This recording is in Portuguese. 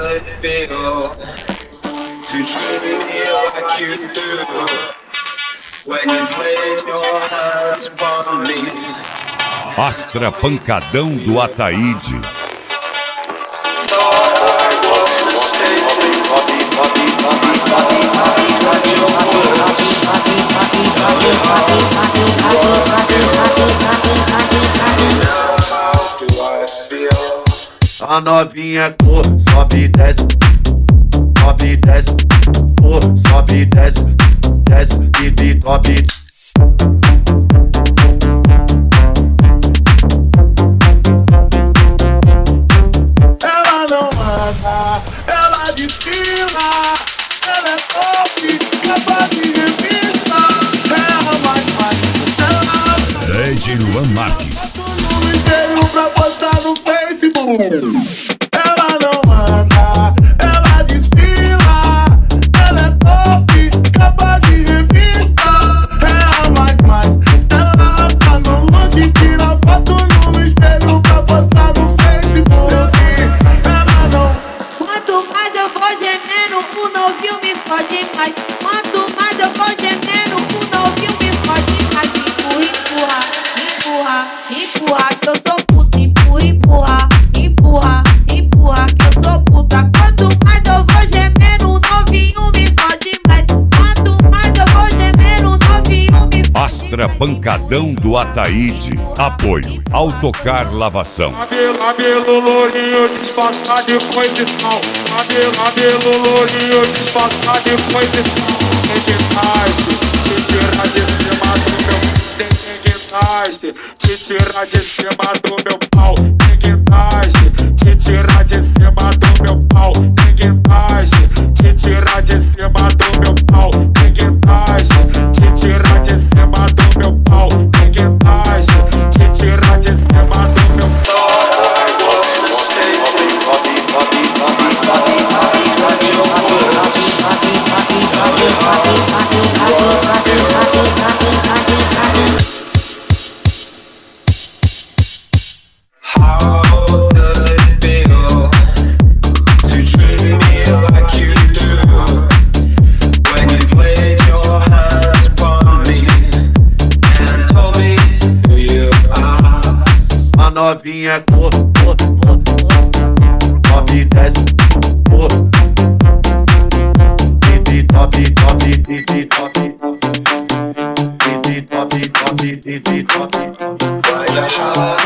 it feel to treat me like you do when you've laid your hands upon me? Astra Pancadão do Ataíde. A novinha cor, sobe e desce, sobe e desce, cor, sobe e desce, desce e sobe. Ela não anda, ela desfila, ela é top, capa de revista, ela vai, ela DJ Luan Marques. no espelho pra postar no Facebook. Ela não anda, ela desfila, ela é top, capa de revista, ela vai mais, ela arrasa no look, tira foto no espelho pra postar no Facebook. Ela não. Quanto mais eu vou gemendo, o novinho me fode mais. Quanto mais eu vou gemendo, o novinho me fode mais. Empurra, empurra, empurra, que eu sou puta. Empurra, empurra, empurra, empurra, que eu sou puta. Quanto mais eu vou gemendo, o novinho me fode mais. Quanto mais eu vou gemendo, o novinho me fode mais. Astra Pancadão do Ataíde. Apoio Autocar Lavação. Cabelo lourinho, disfarçado de coisa e tal. Cabelo lourinho, disfarçado de coisa e tal. Tem que te tirar de cima do meu. Tem que te tirar de cima do meu pau. Tem que te tirar de cima do meu pau. Tem que te tirar de cima do meu pau. Tem que te tirar de cima do meu pau. Tem que te tirar de cima do meu pau. How does it feel to treat me like you do when you've laid your hands upon me and told me who you are? A novinha cor, sobe e desce, cor, top, top, top, top. Vai deixar